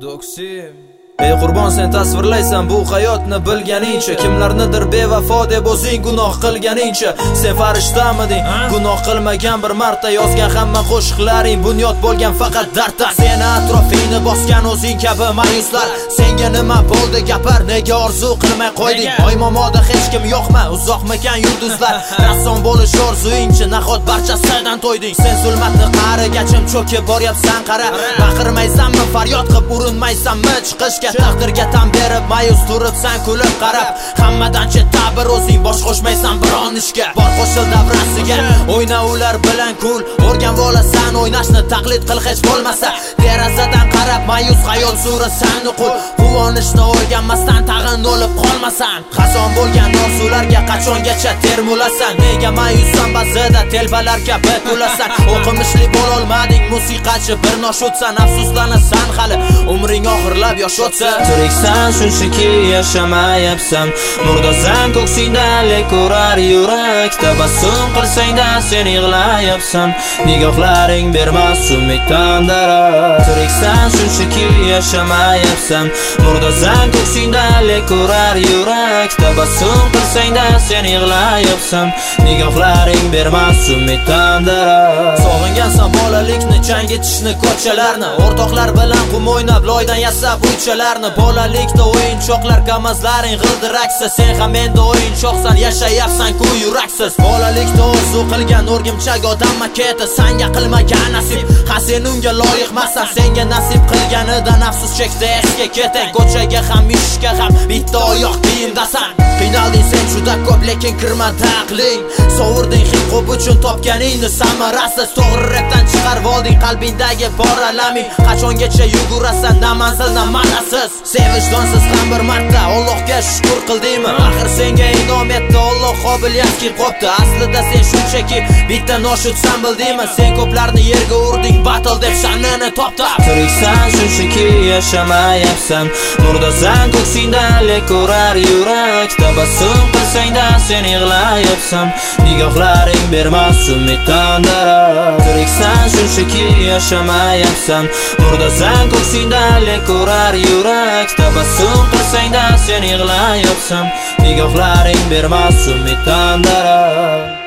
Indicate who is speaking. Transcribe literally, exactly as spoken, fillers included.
Speaker 1: Doksim Ey qurbon, sen tasvirlaysan bu hayotni bilganingcha. Kimlarnidir bevafo deb o'zing gunoh qilganingcha. Sen farishdamiding? Gunoh qilmagan bir marta yozgan hamma qo'shiqlaring bunyod bo'lgan faqat darddan. Seni atrofingni bosgan o'zing kabi ma'yuslar. Senga nima bo'ldi gapir, nega orzu qilmay qo'yding? Oy momoda hech kim yo'qmi, uzoqmikan yulduzlar? Rassom bo'lish orzuingchi, nahot barchasidan to'yding? Sen zulmatni qa'rigachim cho'kib boryapsan, qara. Baqirmaysanmi, faryod qilib urinmaysanmi chiqishga? Taqdirga tan berib ma'yus turibsan kulib qarab. Hammadan chetda bir o'zing bosh qo'shmaysan biron ishga. Bor qo'shil davrasiga, o'yna ular bilan kul. O'rgan bo'lasan o'ynashni, taqlid qil hech bo'lmasa. Derazadan qarab ma'yus xayol surasan nuqul. Quvonishni o'rganmasdan tag'in o'lib qolmasan. Xazon bo'lgan orzularga qachongacha termulasan? Nega ma'yussan ba'zida telbalar kabi to'lasan? O'qimishli bo'lolmading, musiqachi bir noshudsan. Afsuslanasan hali umring oxirlab yosh o'tsa.
Speaker 2: Tiriksan shunchaki yashamayapsan. Murdasan ko'ksingda lek urar yurak. Tabassum qilsang-da sen yig'layapsan. Nigohlaring bermas umiddan darak. Tiriksan shunchaki yashamayapsan. Murdasan ko'ksingda lek urar yurak. Tabassum qilsang-da sen yig'layapsan. Nigohlaring bermas umiddan darak.
Speaker 1: Sog'ingansan bolalikni, changitishni, ko'chalarni. O'rtoqlar bilan qum o'ynab, loydan yasab uychalarni. Bolalikda o'yinchoqlar, kamazlaring g'ildiraksiz. Sen ham endi o'yinchoqsan, yashayapsan-ku yuraksiz. Bolalikda orzu qilgan o'rgimchak odam maketi sanga qilmagan nasib. Ha sen unga loyiqmasan, senga nasib qilganidan afsus chekda esga ketang. Ko'chaga ham ishga ham bitta oyoq kiyimdasan. Qiynalding sen juda ko'p, lekin kirmadi aqling. Sovurding hip-hop uchun topganingni samarasiz. To'g'ri rapdan chiqarib olding qalbingdagi bor alaming. Qachongacha yugurasan na manzil na ma'nasiz? Sevijdonsiz ham bir marta Allohga shukr qildingmi? Axir senga inom etdi Alloh, qobiliyatga qopdi. Aslida sen shunchaki bitta noshudsan, bildingmi? Sen ko'plarni yerga urding, battle deb sha'nini toptab.
Speaker 2: Tiriksan shunchaki yashamayapsan. Murdasan ko'ksingda lek urar yurak. Tabassum qilsang-da sen yig'layapsan. Nigohlaring bermas umiddan darak. Tiriksan shunchaki yashamayapsan. Murdasan ko'ksingda lek urar yurak. Tabassum qilsang-da sen yig'layapsan. Nigohlaring bermas umiddan darak.